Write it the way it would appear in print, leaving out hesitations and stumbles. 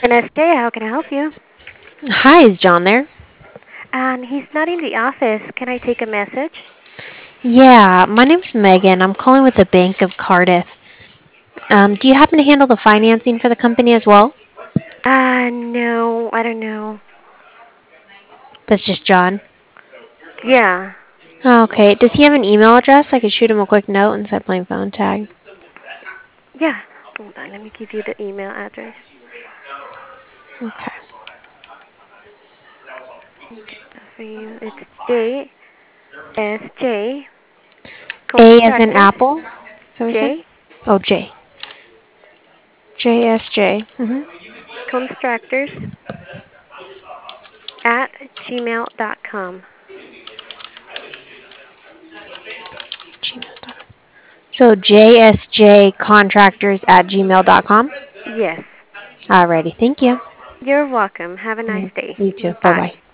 NSJ, how can I help you? Hi, is John there? He's not in the office. Can I take a message? Yeah, my name's Megan. I'm calling with the Bank of Cardiff. Do you happen to handle the financing for the company as well? No, I don't know. That's just John. Yeah, Okay. Does he have an email address? I could shoot him a quick note instead of playing phone tag. yeah. Hold on, let me give you the email address. Okay. Get that for you. It's JSJ A as in Constructors. apple. So we said? J Oh, J. JSJ. Constructors at gmail.com. Gmail.com. So JSJcontractors at gmail.com. Yes. Alrighty. Thank you. You're welcome. Have a nice day. You too. Bye Bye. bye.